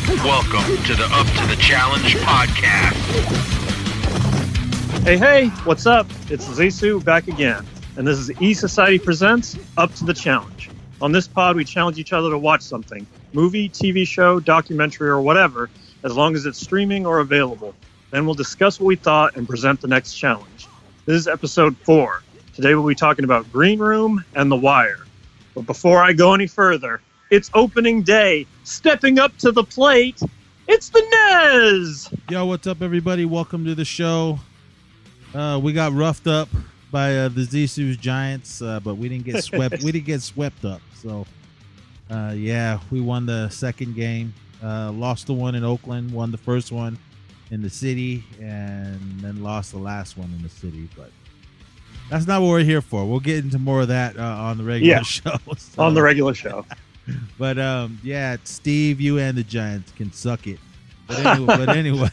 Welcome to the Up to the Challenge podcast. Hey, what's up? It's Zissou back again, and this is E-Society Presents Up to the Challenge. On this pod, we challenge each other to watch something, movie, TV show, documentary, or whatever, as long as it's streaming or available. Then we'll discuss what we thought and present the next challenge. This is episode 4. Today we'll be talking about Green Room and The Wire. But before I go any further, it's opening day. Stepping up to the plate, it's the Nez! Yo, what's up, everybody? Welcome to the show. We got roughed up by the Zissou's Giants, but we didn't get swept. We didn't get swept up. So, yeah, we won the second game. Lost the one in Oakland. Won the first one in the city, and then lost the last one in the city. But that's not what we're here for. We'll get into more of that on the regular show. So. On the regular show. But yeah, Steve, you and the Giants can suck it. But anyway,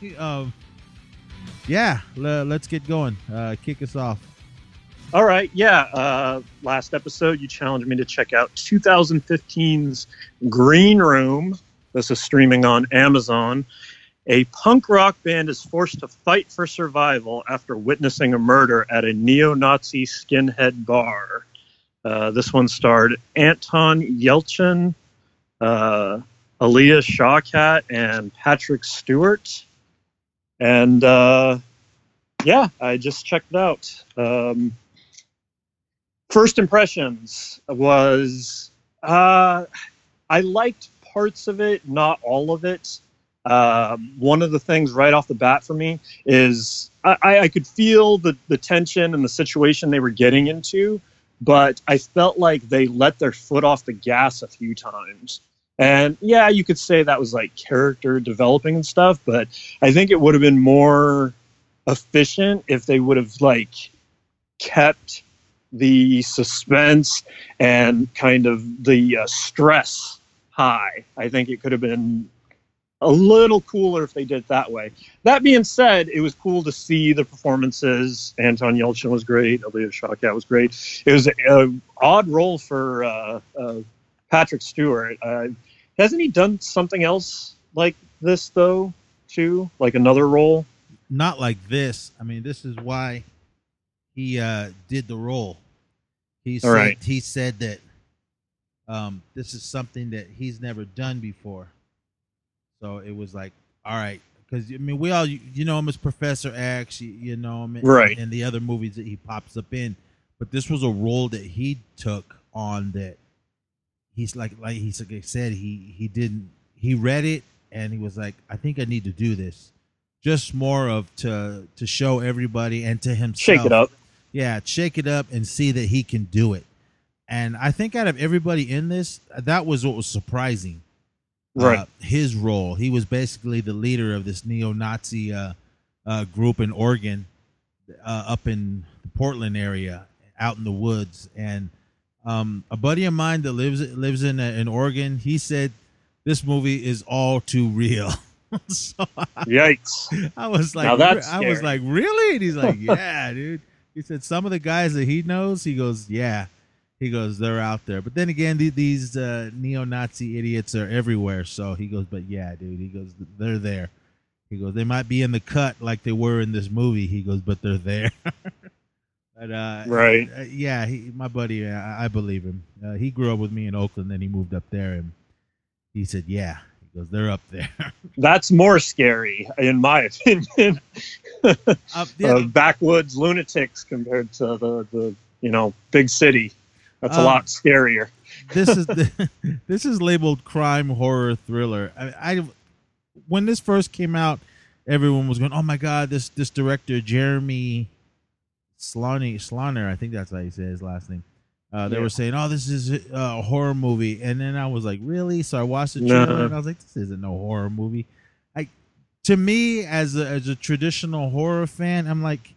yeah, let's get going. Kick us off. All right, yeah. Last episode, you challenged me to check out 2015's Green Room. This is streaming on Amazon. A punk rock band is forced to fight for survival after witnessing a murder at a neo-Nazi skinhead bar. This one starred Anton Yelchin, Aaliyah Shawkat, and Patrick Stewart. And yeah, I just checked it out. First impressions was I liked parts of it, not all of it. One of the things right off the bat for me is I could feel the tension and the situation they were getting into, but I felt like they let their foot off the gas a few times. And yeah, you could say that was like character developing and stuff, but I think it would have been more efficient if they would have like kept the suspense and kind of the stress high. I think it could have been a little cooler if they did it that way. That being said, it was cool to see the performances. Anton Yelchin was great. Aaliyah Shawkat was great. It was an odd role for Patrick Stewart. Hasn't he done something else like this, though, too? Like another role? Not like this. I mean, this is why he did the role. He said that this is something that he's never done before. So it was like, all right, because I mean, we all you know him as Professor X, you know him, right, in the other movies that he pops up in, but this was a role that he took on that he's like he said he read it and he was like, I think I need to do this, just more of to show everybody and to himself, shake it up, shake it up and see that he can do it. And I think out of everybody in this, that was what was surprising. Right, his role. He was basically the leader of this neo-Nazi group in Oregon, up in the Portland area, out in the woods. And a buddy of mine that lives in Oregon, he said this movie is all too real. So yikes! I was like, now that's scary. I was like, really? And he's like, yeah, dude. He said some of the guys that he knows, he goes, yeah. He goes, they're out there. But then again, these neo-Nazi idiots are everywhere. So he goes, but yeah, dude. He goes, they're there. He goes, they might be in the cut like they were in this movie. He goes, but they're there. But right. Yeah, my buddy, I believe him. He grew up with me in Oakland, then he moved up there, and he said, yeah. He goes, they're up there. That's more scary, in my opinion. Backwoods lunatics compared to the big city. That's a lot scarier. This is labeled crime, horror, thriller. I when this first came out, everyone was going, "Oh my God, this director Jeremy Slaughter, I think that's how you say his last name." They were saying, "Oh, this is a horror movie," and then I was like, "Really?" So I watched the trailer and I was like, "This isn't no horror movie." To me, as a traditional horror fan, I'm like,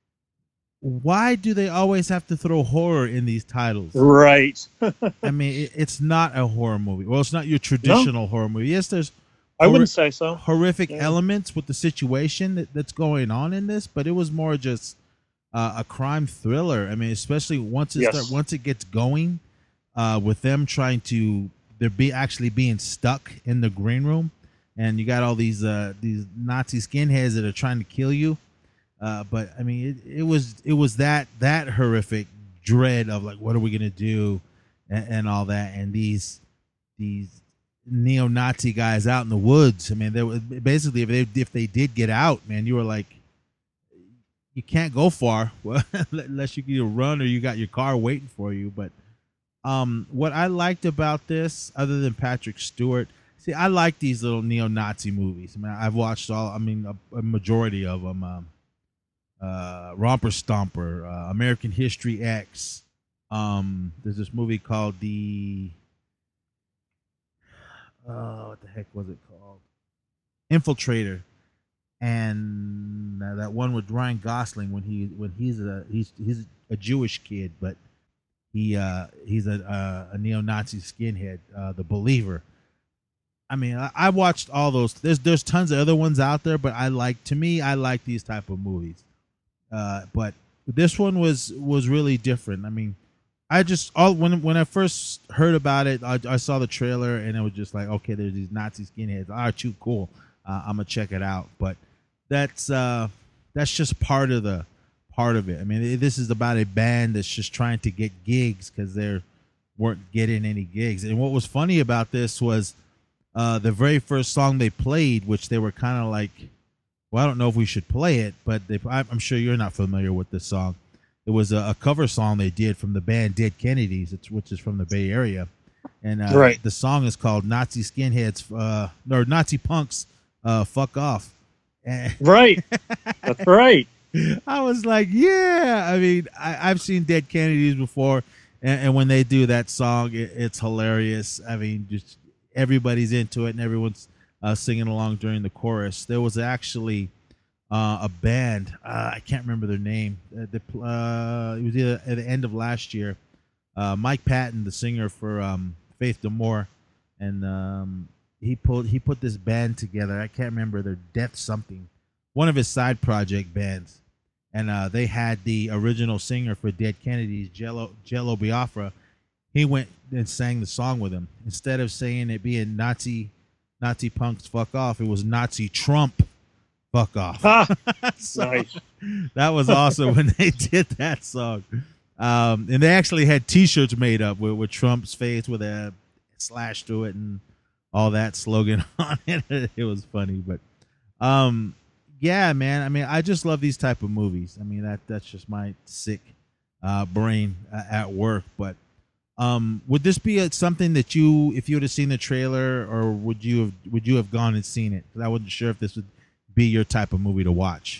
why do they always have to throw horror in these titles? Right. I mean, it's not a horror movie. Well, it's not your traditional horror movie. Yes, there's I wouldn't say so. Horrific elements with the situation that's going on in this, but it was more just a crime thriller. I mean, especially once it gets going, with them trying to actually being stuck in the green room. and you got all these Nazi skinheads that are trying to kill you. But I mean, it was that horrific dread of like, what are we gonna do, and all that, and these neo-Nazi guys out in the woods. I mean, they were basically, if they did get out, man, you were like, you can't go far unless you can either run or you got your car waiting for you. But what I liked about this, other than Patrick Stewart, see, I like these little neo-Nazi movies. I mean, I've watched a majority of them. Romper Stomper, American History X. There's this movie called what the heck was it called? Infiltrator, and that one with Ryan Gosling when he's a Jewish kid, but he's a neo-Nazi skinhead, The Believer. I mean, I watched all those. There's tons of other ones out there, but I like these type of movies. But this one was really different. I mean, when I first heard about it, I saw the trailer and it was just like, okay, there's these Nazi skinheads. All right, too cool. I'm gonna check it out. But that's just part of it. I mean, this is about a band that's just trying to get gigs because they weren't getting any gigs. And what was funny about this was the very first song they played, which they were kind of like, well, I don't know if we should play it, but I'm sure you're not familiar with this song. It was a cover song they did from the band Dead Kennedys, which is from the Bay Area. And right. The song is called Nazi Skinheads, or Nazi Punks, Fuck Off. Right. That's right. I was like, yeah. I mean, I've seen Dead Kennedys before, and when they do that song, it's hilarious. I mean, just everybody's into it, and everyone's singing along during the chorus. There was actually a band, I can't remember their name. It was either at the end of last year. Mike Patton, the singer for Faith No More, and he put this band together. I can't remember their Death something, one of his side project bands, and they had the original singer for Dead Kennedys, Jello Biafra. He went and sang the song with him. Instead of saying it being Nazi Punks Fuck Off, it was Nazi Trump Fuck Off. So, nice. That was awesome when they did that song. And they actually had T-shirts made up with Trump's face with a slash through it and all that slogan on it. It was funny, but yeah, man. I mean, I just love these type of movies. I mean, that's just my sick brain at work. But would this be something that if you would have seen the trailer, or would you have gone and seen it? Because I wasn't sure if this would be your type of movie to watch.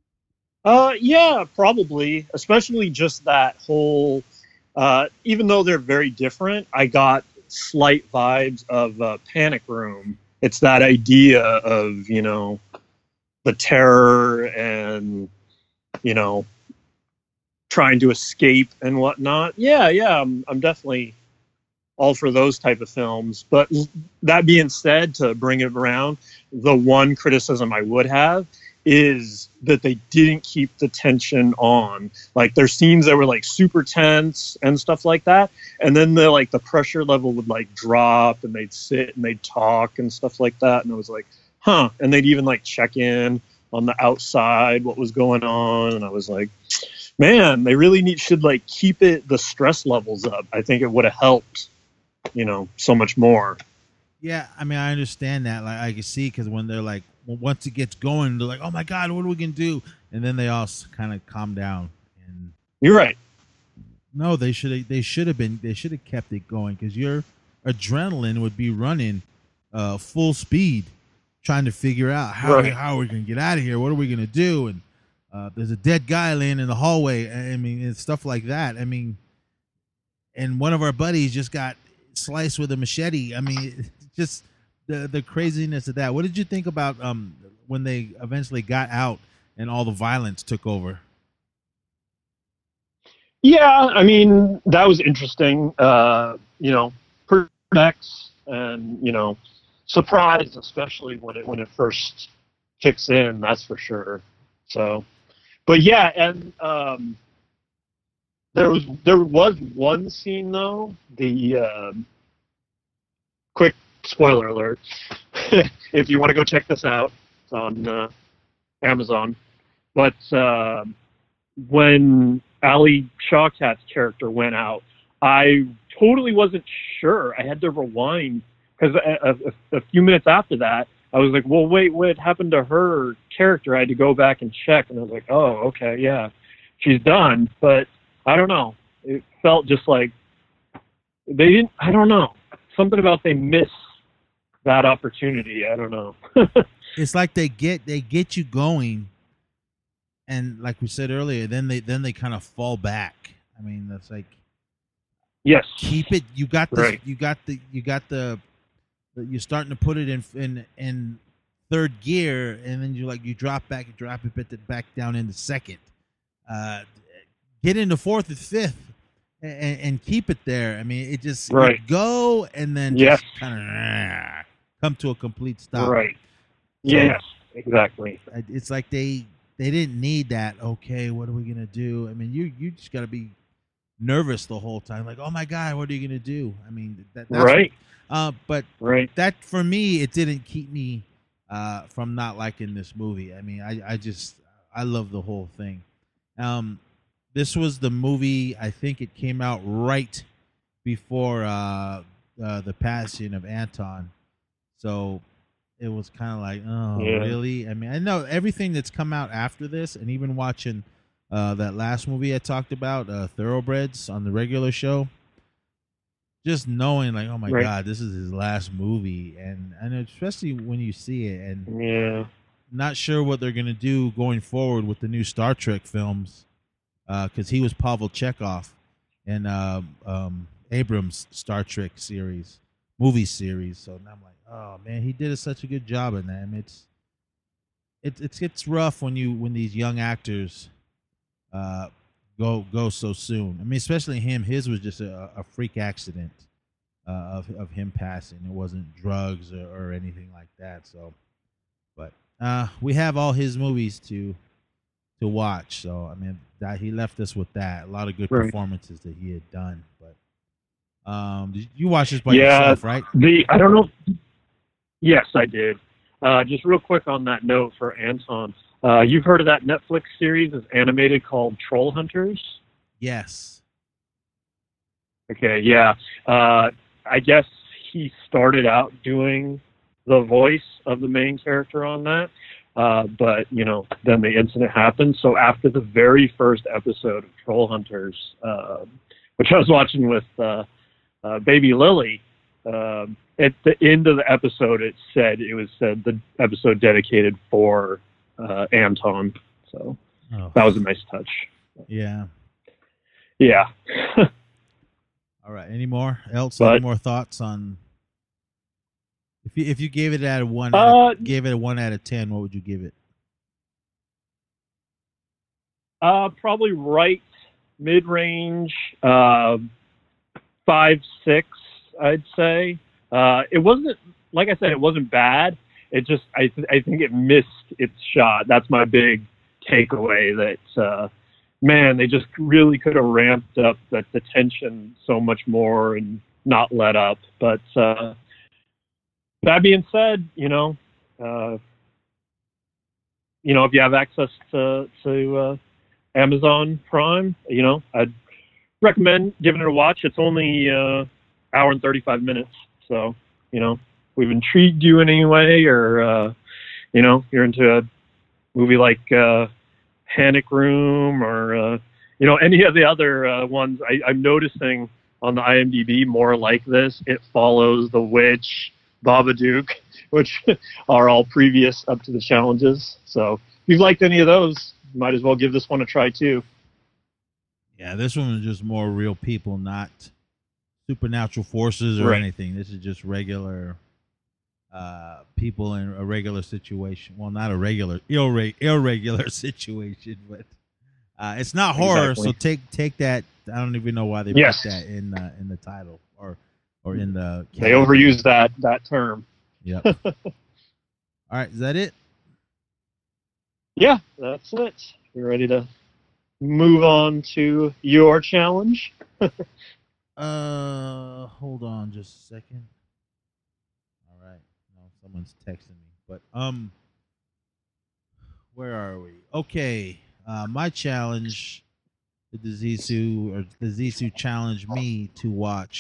Yeah, probably. Especially just that whole. Even though they're very different, I got slight vibes of Panic Room. It's that idea of the terror and trying to escape and whatnot. Yeah, I'm definitely all for those type of films. But that being said, to bring it around, the one criticism I would have is that they didn't keep the tension on. Like, there's scenes that were like super tense and stuff like that, and then the pressure level would like drop, and they'd sit and they'd talk and stuff like that, and I was like, huh. And they'd even like check in on the outside what was going on, and I was like, man, they really should like keep the stress levels up. I think it would have helped so much more. Yeah, I mean, I understand that. Like, I can see, because when they're like, once it gets going, they're like, oh my God, what are we gonna do? And then they all kind of calm down. And you're right. No, they should have kept it going, because your adrenaline would be running full speed, trying to figure out how are we gonna get out of here? What are we gonna do? And there's a dead guy laying in the hallway. I mean, and stuff like that. I mean, and one of our buddies just got sliced with a machete. I mean, just the craziness of that. What did you think about when they eventually got out and all the violence took over? Yeah, I mean, that was interesting. Next, and surprise, especially when it first kicks in. That's for sure. So, but yeah, and there was one scene though. The quick spoiler alert. if you want to go check this out, it's on Amazon. But when Ali Shawkat's character went out, I totally wasn't sure. I had to rewind because a few minutes after that, I was like, well, wait, what happened to her character? I had to go back and check, and I was like, oh, okay, yeah, she's done. But I don't know. It felt just like they didn't, I don't know. Something about they missed that opportunity. I don't know. It's like they get you going, and like we said earlier, then they kind of fall back. I mean, that's like, yes, keep it. You got this. Right. You got the. You're starting to put it in third gear, and then you drop it back down into second. Get into fourth and fifth, and keep it there. I mean, it just right. Go and then yes. just kind of come to a complete stop. Right. So, yes. Exactly. It's like they didn't need that. Okay, what are we gonna do? I mean, you just got to be nervous the whole time. Like, oh my God, what are you gonna do? I mean, that's right. But right. that for me, it didn't keep me from not liking this movie. I mean, I love the whole thing. This was the movie. I think it came out right before the passing of Anton, so it was kind of like, oh, yeah. really? I mean, I know everything that's come out after this, and even watching that last movie I talked about, Thoroughbreds, on the regular show. Just knowing, like, oh my right. God, this is his last movie, and especially when you see it, and yeah. not sure what they're gonna do going forward with the new Star Trek films, because he was Pavel Chekhov in Abrams' Star Trek movie series. So now I'm like, oh man, he did such a good job in that. I mean, it's rough when these young actors go so soon. I mean, especially him. His was just a freak accident of him passing. It wasn't drugs or anything like that. So, but we have all his movies to watch. So I mean, that he left us with that. A lot of good performances that he had done. But did you watch this by yourself, right? I don't know. Yes, I did. Just real quick on that note for Anton. You've heard of that Netflix series? It's animated called Troll Hunters? Yes. Okay, yeah. I guess he started out doing the voice of the main character on that. But, then the incident happened. So after the very first episode of Troll Hunters, which I was watching with baby Lily, at the end of the episode, it said the episode dedicated for Anton. So that was a nice touch. Yeah. Yeah. All right. Any more thoughts on? If you gave it a 1 out of 10, what would you give it? Probably right mid-range, 5-6, I'd say. It wasn't, like I said, it wasn't bad. It just, I think it missed its shot. That's my big takeaway. That man, they just really could have ramped up the tension so much more and not let up. But that being said, if you have access to Amazon Prime, I'd recommend giving it a watch. It's only hour and 35 minutes. So, we've intrigued you in any way, or, you're into a movie like Panic Room or, any of the other ones, I'm noticing on the IMDb more like this. It follows The Witch, Babadook, which are all previous up to the challenges. So if you've liked any of those, you might as well give this one a try too. Yeah, this one is just more real people, not supernatural forces or anything. This is just regular people in a regular situation. Well, not a regular, irregular situation, but it's not horror. Exactly. So take that. I don't even know why they put that in the title or in the. They overuse that term. Yep. All right, is that it? Yeah, that's it. We're ready to move on to your challenge. Hold on just a second. All right. No, Someone's texting me. But where are we? Okay. My challenge, the Zissou challenged me to watch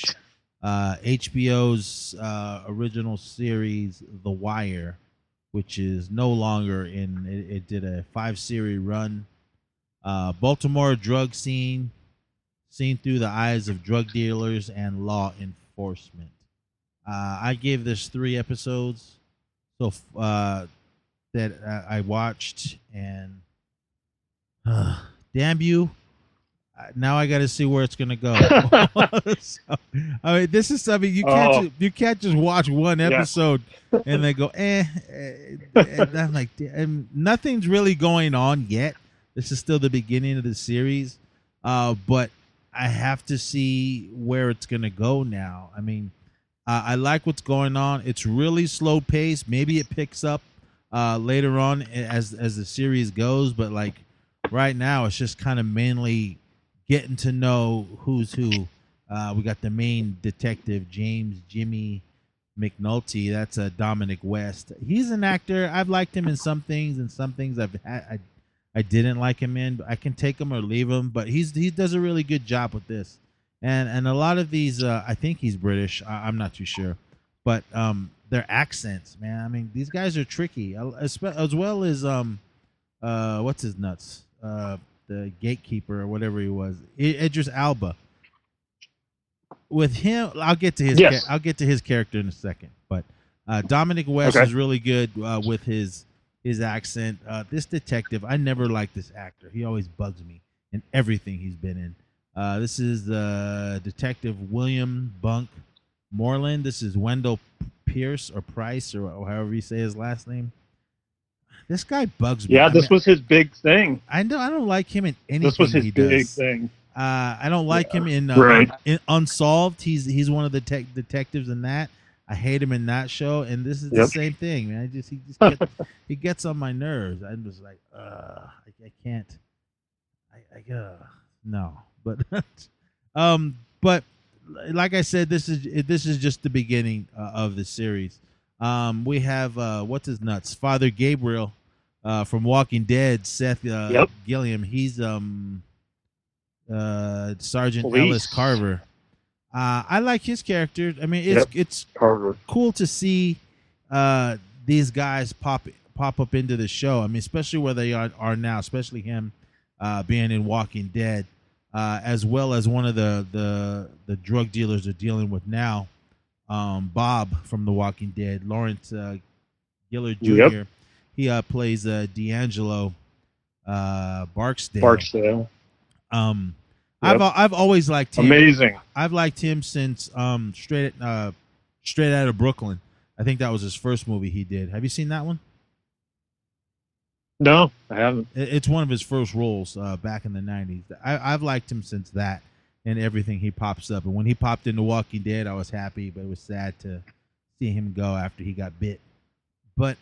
HBO's original series, The Wire, which is no longer in. It did a 5-series run. Baltimore drug scene, seen through the eyes of drug dealers and law enforcement. I gave this 3 episodes, so that I watched, and damn you. Now I got to see where it's gonna go. So, I mean, this is something you can't just watch one episode and then go and I'm like, nothing's really going on yet. This is still the beginning of the series, but I have to see where it's gonna go now. I mean, I like what's going on. It's really slow paced. Maybe it picks up later on as the series goes, but like right now, it's just kind of mainly getting to know who's who. We got the main detective, Jimmy McNulty. That's Dominic West. He's an actor. I've liked him in some things, and some things I didn't like him in. I can take him or leave him, but he does a really good job with this. And a lot of these, I think he's British. I'm not too sure, but their accents, man. I mean, these guys are tricky, as well as what's his nuts. The gatekeeper or whatever he was, Idris Elba. With him, I'll get to his character in a second. But Dominic West is really good with his accent. This detective, I never liked this actor. He always bugs me in everything he's been in. This is Detective William Bunk Moreland. This is Wendell Pierce or Price or however you say his last name. This guy bugs me. Yeah, this was his big thing. I don't like him in anything. This was his big does. thing. I don't like him in Unsolved. He's one of the detectives in that. I hate him in that show, and this is the same thing, man. He gets on my nerves. I'm just like, I can't. No, but but like I said, this is just the beginning of the series. We have what's his nuts, Father Gabriel from Walking Dead, Seth Gilliam. He's Sergeant Ellis Carver. I like his character. I mean, it's cool to see these guys pop up into the show. I mean, especially where they are now, especially him being in Walking Dead, as well as one of the drug dealers they're dealing with now. Bob from The Walking Dead, Lawrence Gillard Jr. He plays D'Angelo Barksdale. I've always liked him. Amazing. I've liked him since Straight Outta Brooklyn. I think that was his first movie he did. Have you seen that one? No, I haven't. It's one of his first roles back in the 90s. I've liked him since that. And everything he pops up. And when he popped into Walking Dead, I was happy, but it was sad to see him go after he got bit. But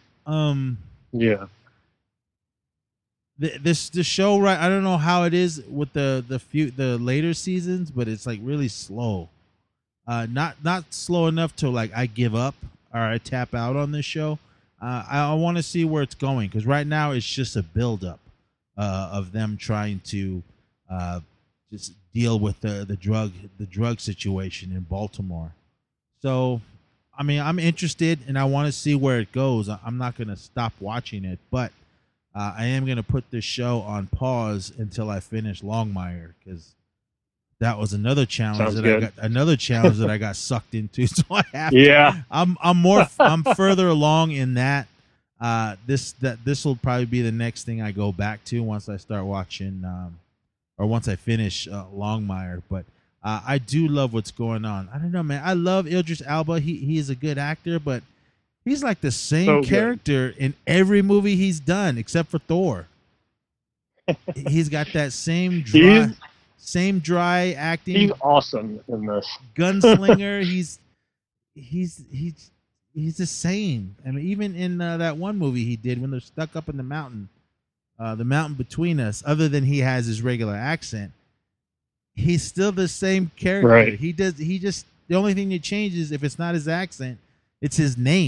this show, right? I don't know how it is with the later seasons, but it's like really slow. Not slow enough to like I give up or I tap out on this show. I want to see where it's going, because right now it's just a buildup of them trying to just deal with the drug situation in Baltimore. So, I mean, I'm interested and I want to see where it goes. I'm not going to stop watching it, but I am going to put this show on pause until I finish Longmire, because that was another challenge that I got sucked into. So I have to. I'm further along in that. This will probably be the next thing I go back to once I start watching. Or once I finish Longmire, but I do love what's going on. I don't know, man. I love Idris Elba. He is a good actor, but he's like the same character in every movie he's done except for Thor. He's got that same dry acting. He's awesome in this. Gunslinger. he's the same. I mean, even in that one movie he did when they're stuck up in the mountain. The Mountain Between Us, other than he has his regular accent, he's still the same character. Right. The only thing that changes, if it's not his accent, it's his name.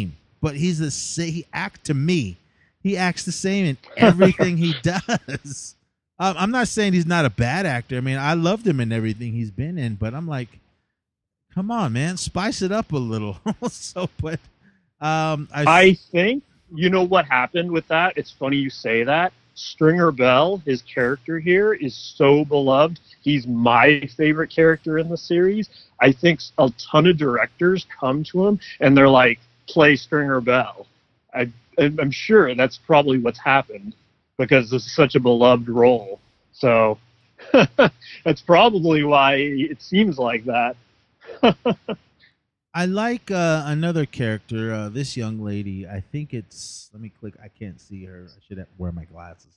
but he's the same. He acts the same in everything he does. I'm not saying he's not a bad actor. I mean, I loved him in everything he's been in, but I'm like, come on, man, spice it up a little. So, but I think you know what happened with that. It's funny you say that. Stringer Bell, his character here, is so beloved. He's my favorite character in the series. I think a ton of directors come to him and they're like, play Stringer Bell. I'm sure that's probably what's happened because this is such a beloved role. So that's probably why it seems like that. I like another character, this young lady. I think it's. Let me click. I can't see her. I should wear my glasses.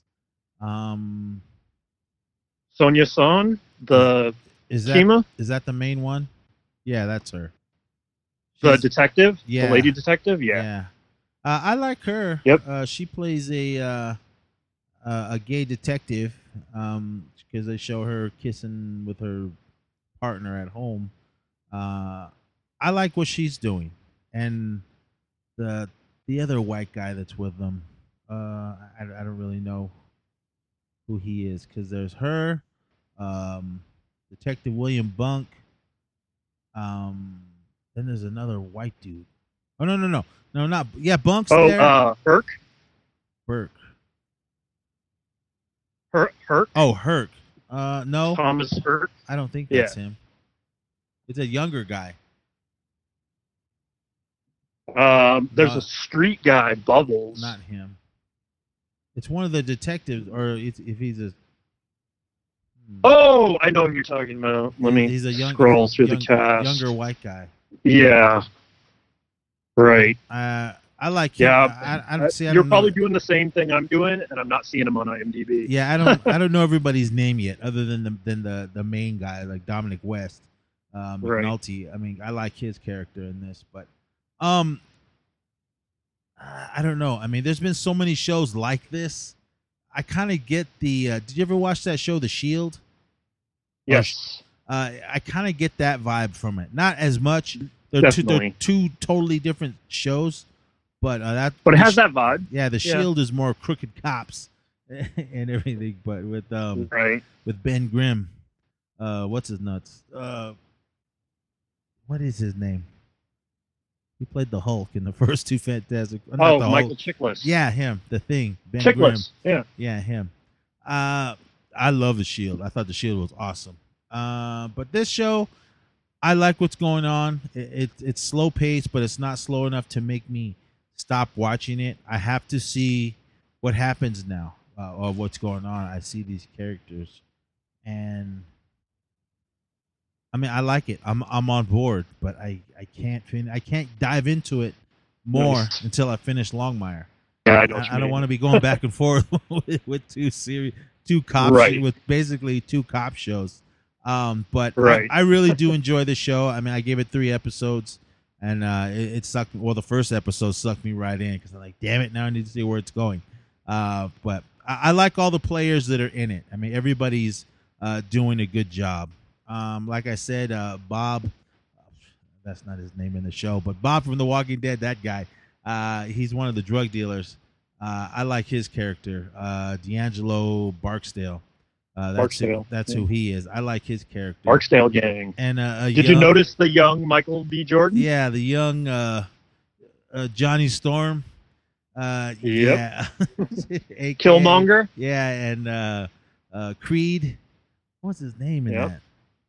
Sonia Son, the is Kima? Is that the main one? Yeah, that's her. The detective? Yeah. The lady detective? Yeah. Yeah. I like her. Yep. She plays a gay detective because they show her kissing with her partner at home. I like what she's doing, and the other white guy that's with them. I don't really know who he is because there's her, Detective William Bunk. Then there's another white dude. Oh no, not Bunk's there. Herc. Herc. Oh, Herc. No, Thomas Herc. I don't think that's him. It's a younger guy. There's a street guy, Bubbles. Not him. It's one of the detectives, or if he's a. Oh, I know who you're talking about. Let me scroll through the cast. Younger white guy. Yeah. Right. I like him. Yeah. I don't see. You're probably doing the same thing I'm doing, and I'm not seeing him on IMDb. Yeah, I don't know everybody's name yet, other than the main guy, like Dominic West, McNulty. I mean, I like his character in this, but I don't know. I mean, there's been so many shows like this. I kind of get the. Did you ever watch that show, The Shield? Yes. I kind of get that vibe from it. Not as much. They're two totally different shows, but But it has that vibe. Yeah, The Shield is more crooked cops and everything, but with with Ben Grimm, what's his nuts? What is his name? He played the Hulk in the first two Fantastic. Michael Chiklis. Yeah, him. The Thing. Ben Chiklis. Grimm. Yeah, him. I love The Shield. I thought The Shield was awesome. But this show, I like what's going on. It's slow paced, but it's not slow enough to make me stop watching it. I have to see what happens now, or what's going on. I see these characters, and I mean, I like it. I'm on board, but I can't dive into it more until I finish Longmire. Yeah, I don't want to be going back and forth with two cops with basically two cop shows. But I really do enjoy the show. I mean, I gave it 3 episodes, and it sucked. Well, the first episode sucked me right in because I'm like, damn it, now I need to see where it's going. But I like all the players that are in it. I mean, everybody's doing a good job. Like I said, Bob, that's not his name in the show, but Bob from The Walking Dead, that guy, he's one of the drug dealers. I like his character, D'Angelo Barksdale. That's who he is. I like his character. Barksdale gang. And did you notice the young Michael B. Jordan? Yeah, the young Johnny Storm. Yeah. Killmonger. Yeah, and Creed. What's his name in that?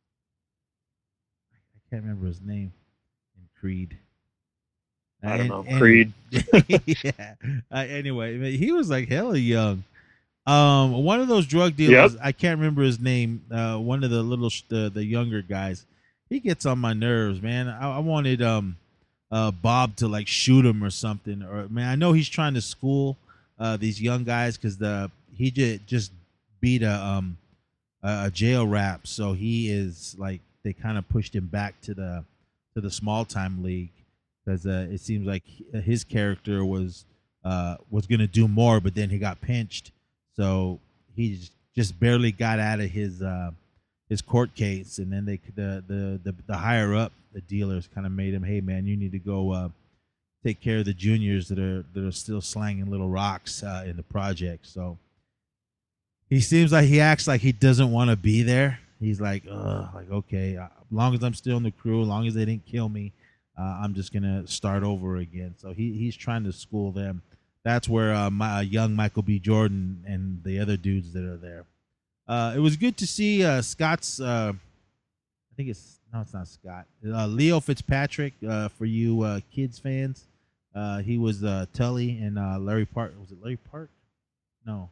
I can't remember his name in Creed. I don't know. Creed. Yeah. Anyway, he was like hella young. One of those drug dealers, I can't remember his name. One of the the younger guys, he gets on my nerves, man. I wanted Bob to like shoot him or something. Or man, I know he's trying to school these young guys because he just beat a jail rap, so he is like they kind of pushed him back to the small time league because it seems like his character was going to do more, but then he got pinched. So he just barely got out of his court case, and then the higher up, the dealers kind of made him, hey man, you need to go take care of the juniors that are still slanging little rocks in the project. So he seems like he acts like he doesn't want to be there. He's like, okay, as long as I'm still in the crew, as long as they didn't kill me, I'm just gonna start over again. So he's trying to school them. That's where my young Michael B. Jordan and the other dudes that are there. It was good to see Scott's. I think it's not Scott. Leo Fitzpatrick for you kids fans. He was Tully and Larry Park. Was it Larry Park? No,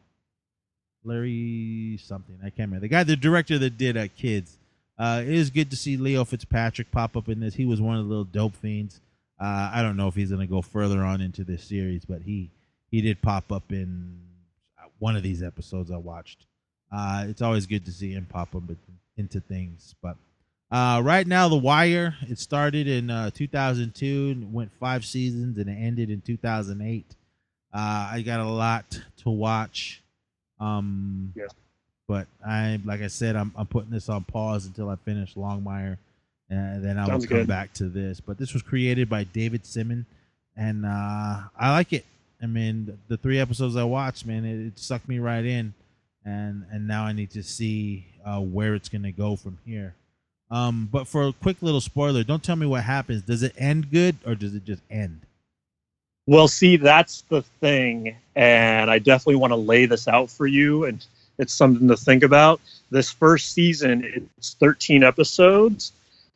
Larry something. I can't remember. The director that did Kids. It is good to see Leo Fitzpatrick pop up in this. He was one of the little dope fiends. I don't know if he's going to go further on into this series, but he did pop up in one of these episodes I watched. It's always good to see him pop up into things. But right now, The Wire, it started in 2002, and went 5 seasons, and it ended in 2008. I got a lot to watch. Yeah. But like I said, I'm putting this on pause until I finish Longmire, and then I will come back to this. But this was created by David Simon, and I like it. I mean, the 3 episodes I watched, man, it sucked me right in, and now I need to see where it's gonna go from here. But for a quick little spoiler, don't tell me what happens. Does it end good, or does it just end? Well, see, that's the thing, and I definitely want to lay this out for you, and it's something to think about. This first season, it's 13 episodes.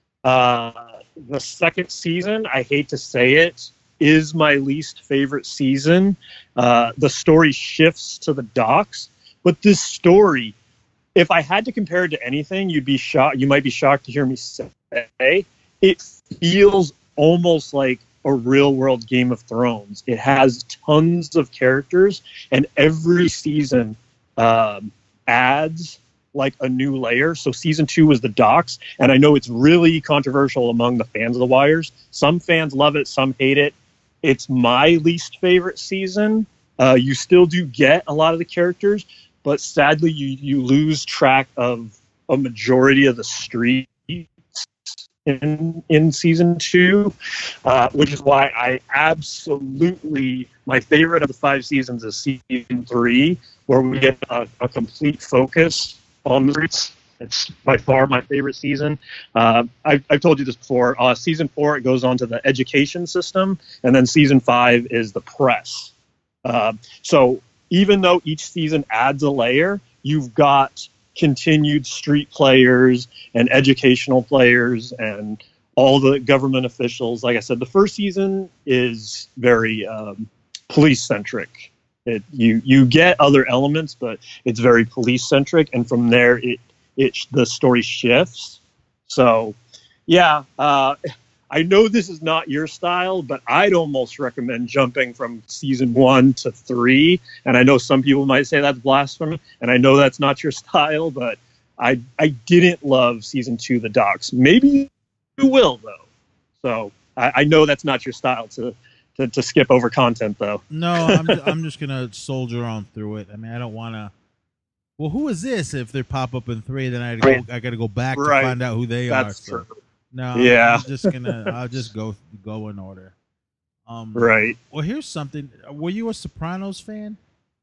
The second season, I hate to say it, is my least favorite season. The story shifts to the docks, but this story, if I had to compare it to anything, you'd be shocked. You might be shocked to hear me say it feels almost like a real-world Game of Thrones. It has tons of characters, and every season adds like a new layer. So season 2 was the docks, and I know it's really controversial among the fans of The Wires. Some fans love it, some hate it. It's my least favorite season. You still do get a lot of the characters, but sadly you lose track of a majority of the streets in season 2, which is why I absolutely, my favorite of the 5 seasons is season 3, where we get a complete focus on the streets. It's by far my favorite season. I've told you this before. Season 4, it goes on to the education system, and then season 5 is the press. So even though each season adds a layer, you've got continued street players and educational players and all the government officials. Like I said, the first season is very police-centric. You get other elements, but it's very police-centric, and from there the story shifts. So, yeah, I know this is not your style, but I'd almost recommend jumping from season 1 to 3. And I know some people might say that's blasphemy, and I know that's not your style, but I didn't love season 2, The Docks. Maybe you will, though. So I know that's not your style to skip over content, though. No, I'm just gonna soldier on through it. I mean, I don't want to. Well, who is this? If they pop up in 3, then I got to go back to find out who they are. That's true. No, yeah. I'll just go in order. Right. Well, here's something. Were you a Sopranos fan?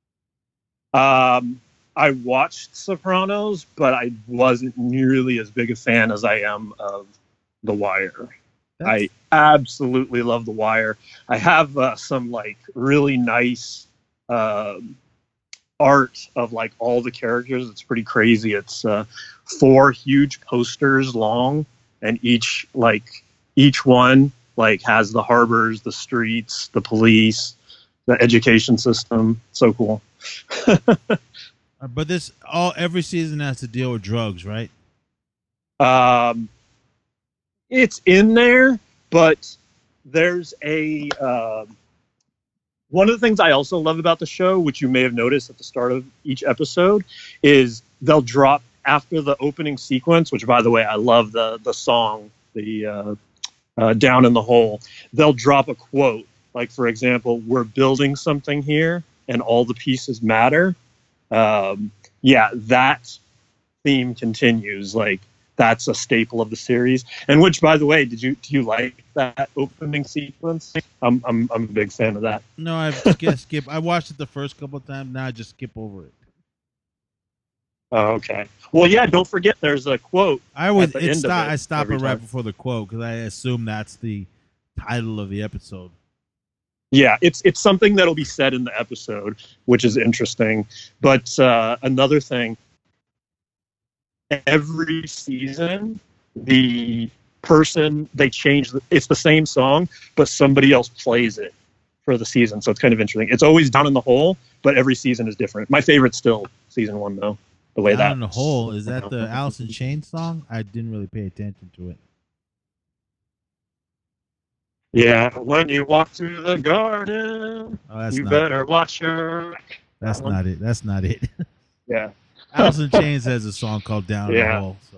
I watched Sopranos, but I wasn't nearly as big a fan as I am of The Wire. I absolutely love The Wire. I have some like really nice art of like all the characters. It's pretty crazy. It's 4 huge posters long, and each one like has the harbors, the streets, the police, the education system. So cool. But every season has to deal with drugs, right? It's in there, but there's one of the things I also love about the show, which you may have noticed at the start of each episode, is they'll drop after the opening sequence, which, by the way, I love the song, the Down in the Hole. They'll drop a quote, like, for example, "We're building something here, and all the pieces matter." Yeah, that theme continues. Like, that's a staple of the series. And which, by the way, do you like that opening sequence? I'm a big fan of that. No, I've skip. I watched it the first couple of times. Now I just skip over it. Oh, okay. Well, yeah. Don't forget, there's a quote. I stop it right before the quote because I assume that's the title of the episode. Yeah, it's something that'll be said in the episode, which is interesting. But another thing, every season, the person they change. It's the same song, but somebody else plays it for the season. So it's kind of interesting. It's always Down in the Hole, but every season is different. My favorite's still season 1, though. The way Down in the Hole, is that the Alice in Chains song? I didn't really pay attention to it. Yeah, when you walk through the garden, better watch your. That's not it. That's not it. Yeah. Alice in Chains has a song called Down in the Hole. So.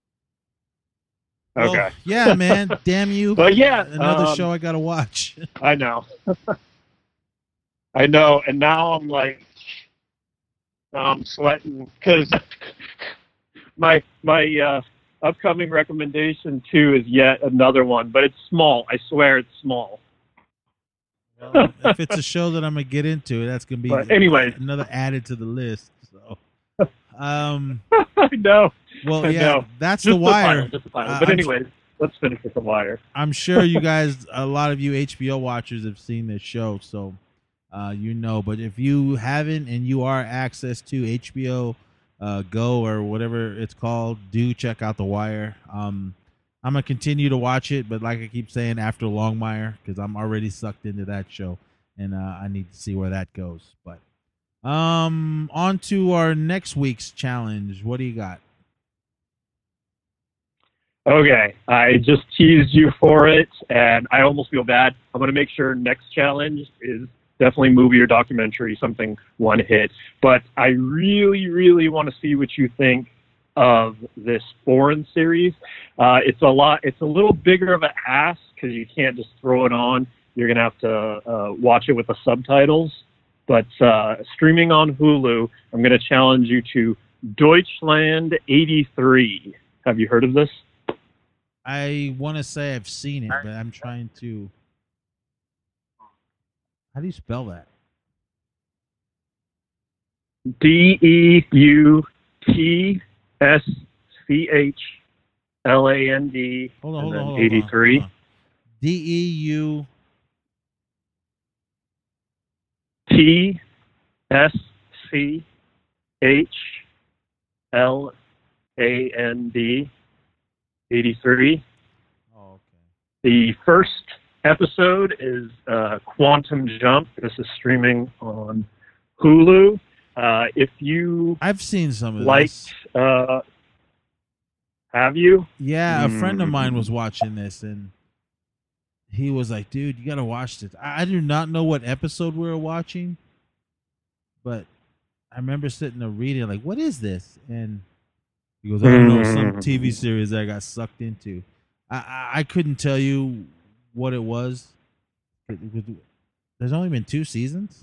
Okay. Well, yeah, man. Damn you. But yeah, another show I gotta watch. I know. I know, and now I'm like, I'm sweating because my upcoming recommendation too is yet another one, but it's small. I swear it's small. Well, if it's a show that I'm gonna get into, that's gonna be another added to the list. So, I know. Well, I know. That's just The Wire. The final. But anyways, let's finish with The Wire. I'm sure you guys, a lot of you HBO watchers, have seen this show, so you know. But if you haven't and you are access to HBO Go or whatever it's called, do check out The Wire. I'm gonna continue to watch it, but like I keep saying, after Longmire, because I'm already sucked into that show, and I need to see where that goes. But on to our next week's challenge. What do you got? Okay, I just teased you for it, and I almost feel bad. I'm going to make sure next challenge is definitely movie or documentary, something one hit. But I really, really want to see what you think of this foreign series. It's a little bigger of an ask because you can't just throw it on. You're going to have to watch it with the subtitles. But streaming on Hulu, I'm going to challenge you to Deutschland 83. Have you heard of this? I want to say I've seen it, but I'm trying to. How do you spell that? DEUTSCHLAND. Hold on. 83. DEU. TSCHLAND 83. Oh, okay. The first episode is Quantum Jump. This is streaming on Hulu. If you I've seen some of this. Have you? Yeah, a friend of mine was watching this, and he was like, dude, you got to watch this. I do not know what episode we were watching, but I remember sitting there reading, like, what is this? And he goes, I don't know, some TV series that I got sucked into. I couldn't tell you what it was. There's only been 2 seasons?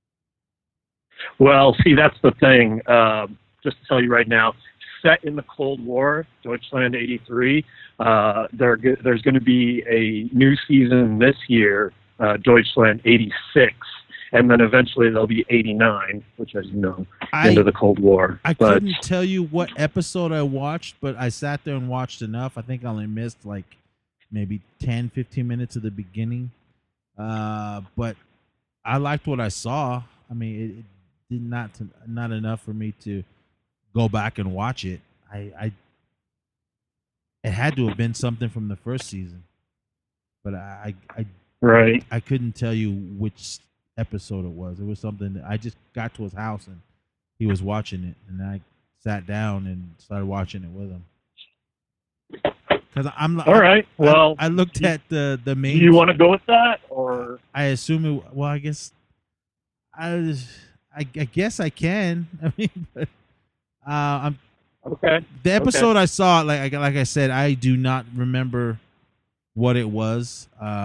Well, see, that's the thing. Just to tell you right now, set in the Cold War, Deutschland 83, there's going to be a new season this year, Deutschland 86. And then eventually there'll be 89, which, as you know, into the Cold War. I couldn't tell you what episode I watched, but I sat there and watched enough. I think I only missed like maybe 10, 15 minutes of the beginning. But I liked what I saw. I mean, it did not enough for me to go back and watch it. It had to have been something from the first season, but I couldn't tell you which episode it was. It was something that I just got to his house and he was watching it, and I sat down and started watching it with him. Because all right. Well, I looked at the main. Do you want to go with that, or I assume it? Well, I guess I guess I can. I mean, but, I'm okay. The episode I saw, like I said, I do not remember what it was.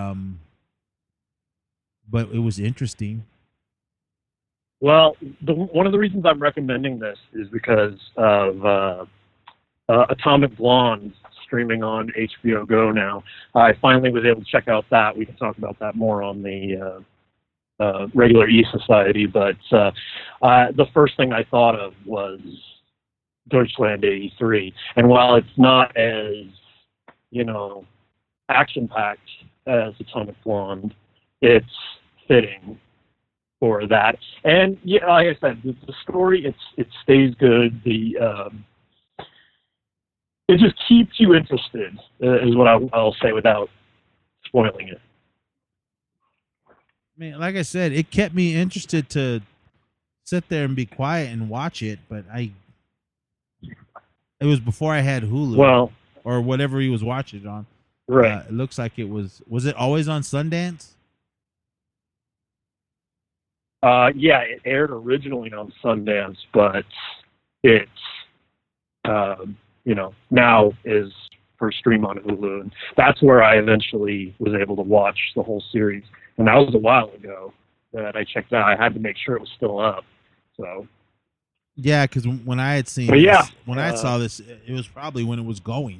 But it was interesting. Well, one of the reasons I'm recommending this is because of Atomic Blonde, streaming on HBO Go now. I finally was able to check out that. We can talk about that more on the regular E-Society, but the first thing I thought of was Deutschland 83. And while it's not as, action-packed as Atomic Blonde, it's fitting for that. And yeah, like I said, the story, it stays good. It just keeps you interested, is what I'll say without spoiling it. I mean, like I said, it kept me interested to sit there and be quiet and watch it, but it was before I had Hulu. Well, or whatever he was watching it on. Right. It looks like it was it always on Sundance? Yeah, it aired originally on Sundance, but it's, now is for stream on Hulu. And that's where I eventually was able to watch the whole series. And that was a while ago that I checked out. I had to make sure it was still up. So. Yeah, because when I had seen I saw this, it was probably when it was going.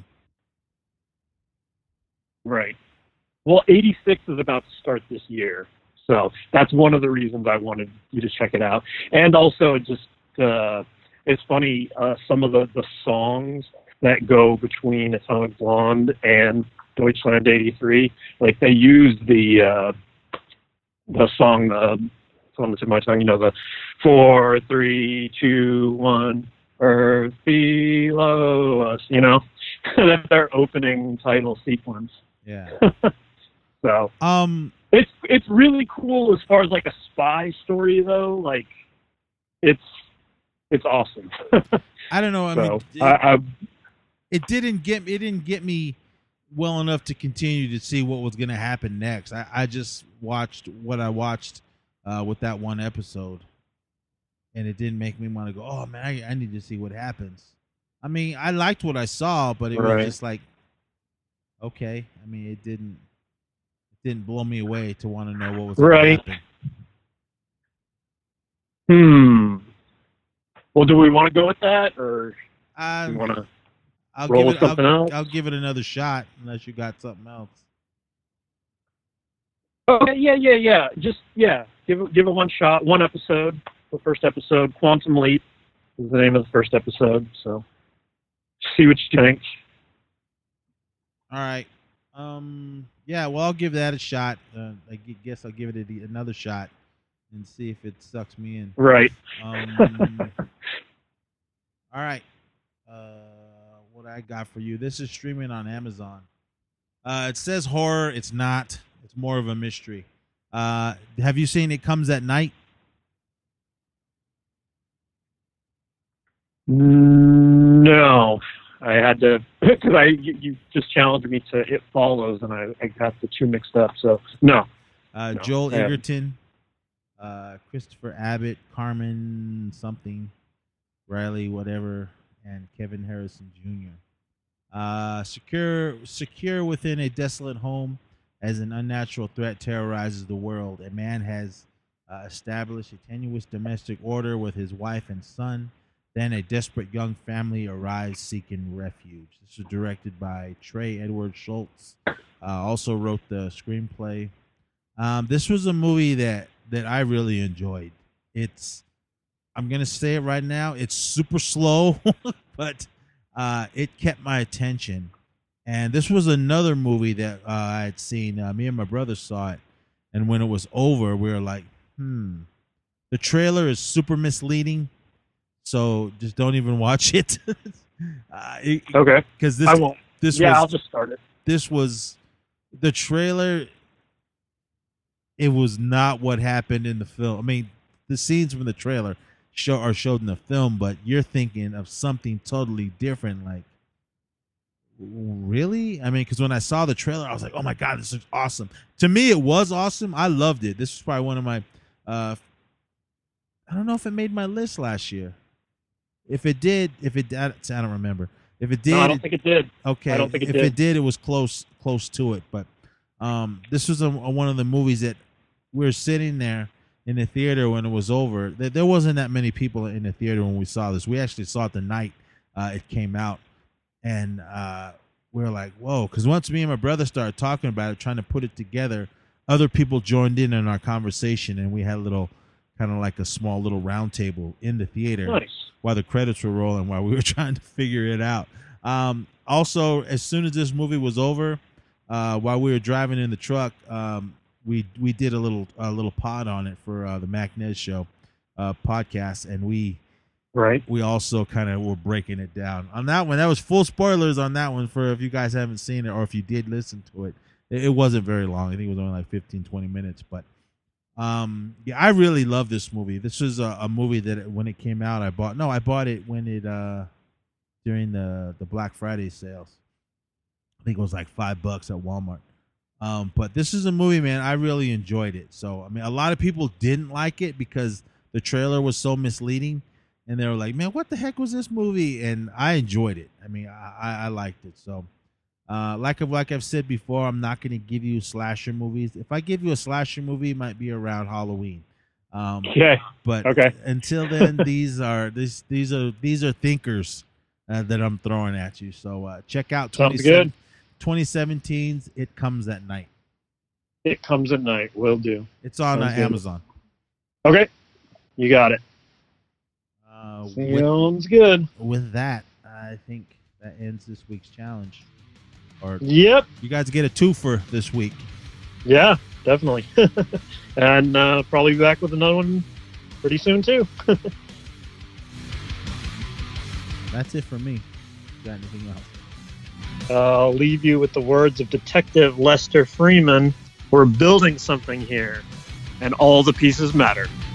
Right. Well, 86 is about to start this year. So that's one of the reasons I wanted you to check it out. And also, just it's funny, some of the songs that go between Atomic Blonde and Deutschland 83, like they use the song, it's on the tip of my tongue, the 4, 3, 2, 1, Earth below us, that's their opening title sequence. Yeah. So it's really cool as far as like a spy story though. Like it's awesome. I don't know. I so, mean, it didn't get me well enough to continue to see what was going to happen next. I just watched what I watched with that one episode, and it didn't make me want to go, oh man, I need to see what happens. I mean, I liked what I saw, but it was just like, okay. I mean, it didn't blow me away to want to know what was going to happen. Well, do we want to go with that, or do you want to roll with something else? I'll give it another shot, unless you got something else. Okay, yeah. Just give it one shot, one episode. The first episode, Quantum Leap, is the name of the first episode. So, see what you think. All right. Yeah, well, I'll give that a shot. I guess I'll give it another shot and see if it sucks me in. Right. All right. What I got for you. This is streaming on Amazon. It says horror. It's not. It's more of a mystery. Have you seen It Comes at Night? No. I had to, because you just challenged me to It Follows, and I got the two mixed up. So no. Joel Egerton, Christopher Abbott, Carmen something, Riley whatever, and Kevin Harrison Jr. Secure within a desolate home as an unnatural threat terrorizes the world. A man has established a tenuous domestic order with his wife and son. Then a desperate young family arrives seeking refuge. This was directed by Trey Edward Schultz. Also wrote the screenplay. This was a movie that I really enjoyed. I'm going to say it right now, it's super slow, but it kept my attention. And this was another movie that I had seen. Me and my brother saw it. And when it was over, we were like, The trailer is super misleading. So just don't even watch it. Okay. Because I won't. I'll just start it. This was the trailer. It was not what happened in the film. I mean, the scenes from the trailer are showed in the film, but you're thinking of something totally different. Like, really? I mean, because when I saw the trailer, I was like, "Oh my god, this is awesome!" To me, it was awesome. I loved it. This was probably one of my. I don't know if it made my list last year. If it did, I don't remember. If it did, no, I don't think it did. Okay, I don't think it did, it was close to it. But this was one of the movies that we were sitting there in the theater when it was over. There wasn't that many people in the theater when we saw this. We actually saw it the night it came out, and we were like, whoa, because once me and my brother started talking about it, trying to put it together, other people joined in our conversation, and we had a little kind of like a small little round table in the theater. Nice. While the credits were rolling, while we were trying to figure it out. Also, as soon as this movie was over, while we were driving in the truck, we did a little pod on it for the MacNez Show podcast, and we also kind of were breaking it down on that one. That was full spoilers on that one for if you guys haven't seen it, or if you did listen to it. It wasn't very long. I think it was only like 15, 20 minutes, but yeah, I really love this movie. This was a movie that when it came out, I bought it when it during the Black Friday sales. I think it was like $5 at Walmart. But this is a movie, man, I really enjoyed it. So, I mean, a lot of people didn't like it because the trailer was so misleading, and they were like, man, what the heck was this movie? And I enjoyed it. I mean, I liked it. So, like I've said before, I'm not going to give you slasher movies. If I give you a slasher movie, it might be around Halloween. But until then, these are thinkers that I'm throwing at you. So check out 2017's It Comes at Night. It Comes at Night. Will do. It's on Amazon. Okay, you got it. Sounds good. With that, I think that ends this week's challenge. Yep. You guys get a twofer this week. Yeah, definitely. And probably be back with another one pretty soon, too. That's it for me. Got anything else? I'll leave you with the words of Detective Lester Freeman. We're building something here, and all the pieces matter.